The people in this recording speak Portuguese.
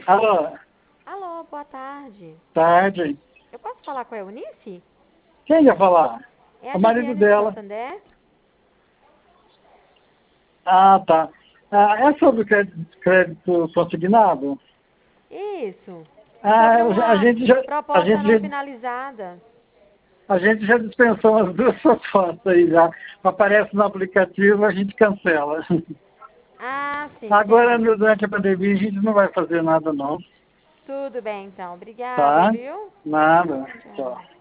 Alô, Alô, boa tarde. tarde. Eu posso falar com a Eunice? Quem ia falar? É a O marido Josiane do dela. Santander? Ah, tá. Ah, é sobre o crédito consignado? Isso. Ah, Sobre a uma gente já, a proposta gente não já, finalizada. a gente já dispensou as duas fotos aí já. Aparece no aplicativo, a gente cancela. Ah, sim, Agora, entendi. durante a pandemia, a gente não vai fazer nada, não. Tudo bem, então. Obrigada, Tá? viu? Nada. Tchau. Tchau.